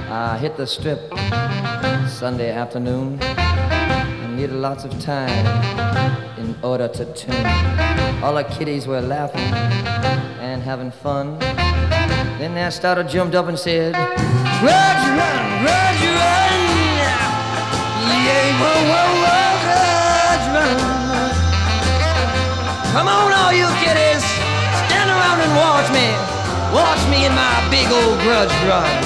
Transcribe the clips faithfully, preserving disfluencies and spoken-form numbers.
I hit the strip Sunday afternoon and needed lots of time in order to tune. All the kiddies were laughing and having fun. Then that starter jumped up and said, "Grudge run, grudge run, yeah, whoa, whoa, whoa, grudge run. Come on, all you kiddies, stand around and watch me, watch me in my big old grudge run."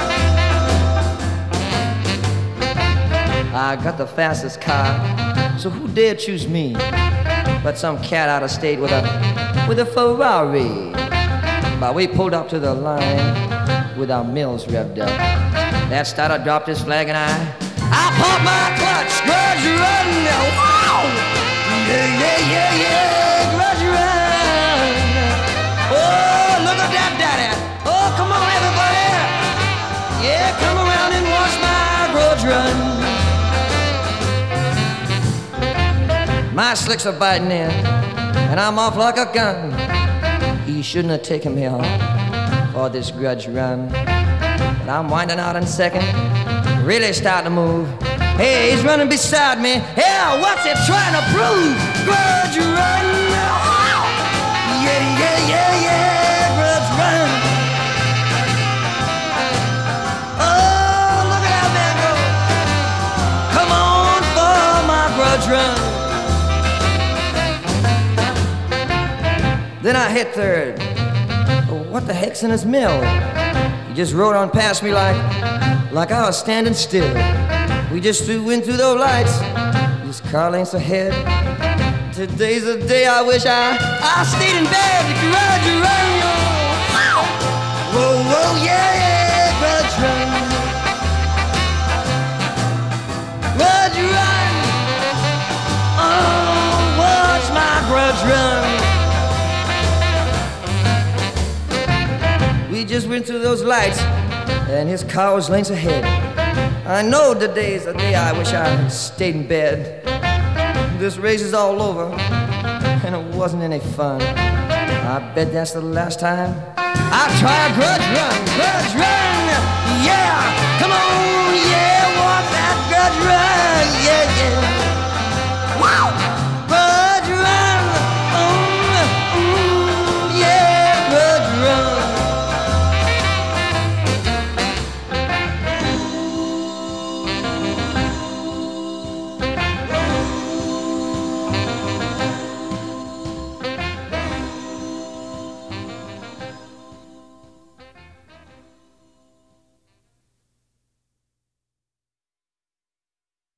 I got the fastest car, so who dared choose me but some cat out of state with a with a Ferrari? But we pulled up to the line with our mills revved up. That starter dropped his flag and I I popped my clutch, grudge run, wow! Yeah, yeah, yeah, yeah, grudge run. Oh, look at that daddy. Oh, come on everybody. Yeah, come around and watch my grudge run. My slicks are biting in, and I'm off like a gun. He shouldn't have taken me off for this grudge run. But I'm winding out in second, really starting to move. Hey, he's running beside me. Yeah, what's he trying to prove? Grudge run. Yeah, yeah, yeah, yeah, grudge run. Oh, look at that man go. Come on for my grudge run. Then I hit third. Oh, what the heck's in his mill? He just rode on past me like, like I was standing still. We just flew in through those lights, just car lengths ahead. Today's the day I wish I, I stayed in bed. Grudge run, whoa, whoa, yeah, yeah, grudge run. Grudge run, oh, watch my grudge run. We just went through those lights, and his car was lengths ahead. I know today's the day I wish I stayed in bed. This race is all over, and it wasn't any fun. I bet that's the last time I try a grudge run. Grudge